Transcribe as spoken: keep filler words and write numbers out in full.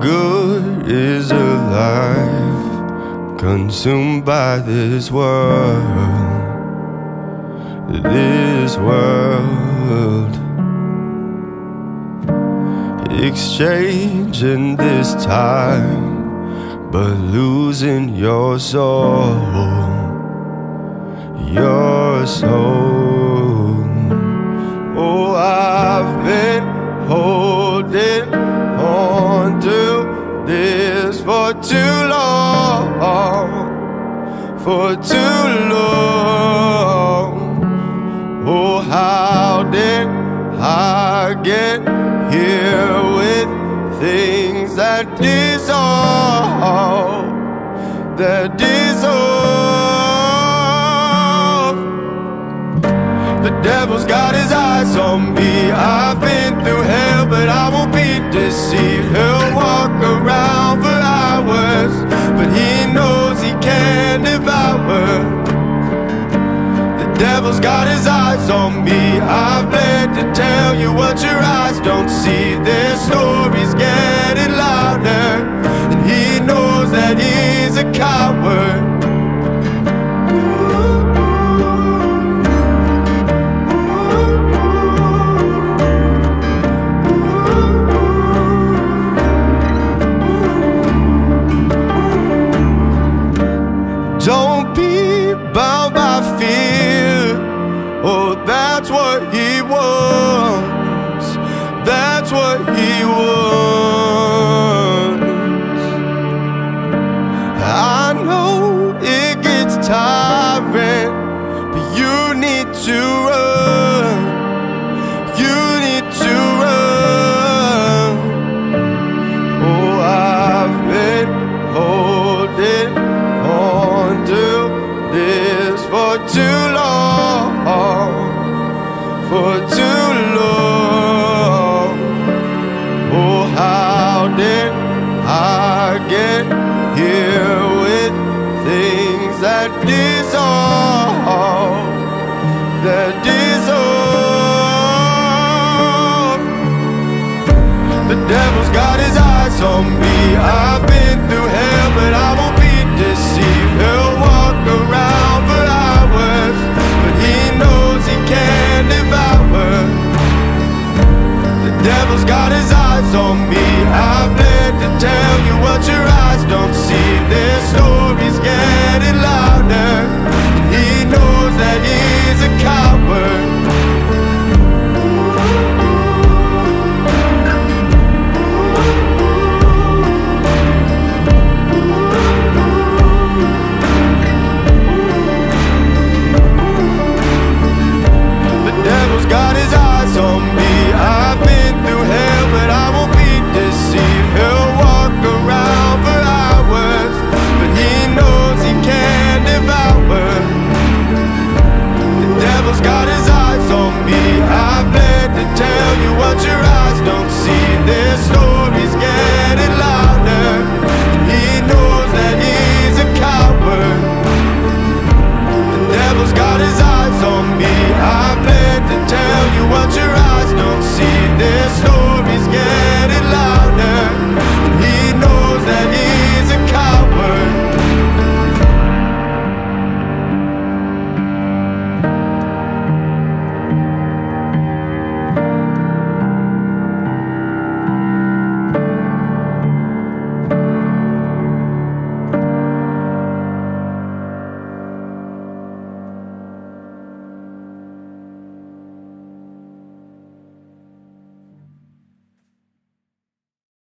good is a life consumed by this world, this world. Exchanging this time, but losing your soul, your soul. Oh, I've been holding on to this for too long, for too long. Oh, how did I get here with things that dissolve, that dissolve? The devil's got his eyes on me. I've been through hell, but I won't be deceived. He'll walk around for hours, but he knows he can devour. The devil's got his eyes on me. I've bled to tell you what your eyes don't see. Their stories getting louder, and he knows that he's a coward. Don't be bound by fear. Oh, that's what he wants. That's what he wants. I know it gets tiring, but you need to run. You need to run. Oh, I've been holding on to this for too long, for too